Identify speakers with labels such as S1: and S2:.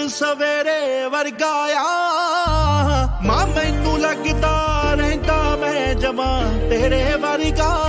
S1: सवेरे वर्गा आ मां मैनू लगदा रहिंदा मैं जमां तेरे वर्गा।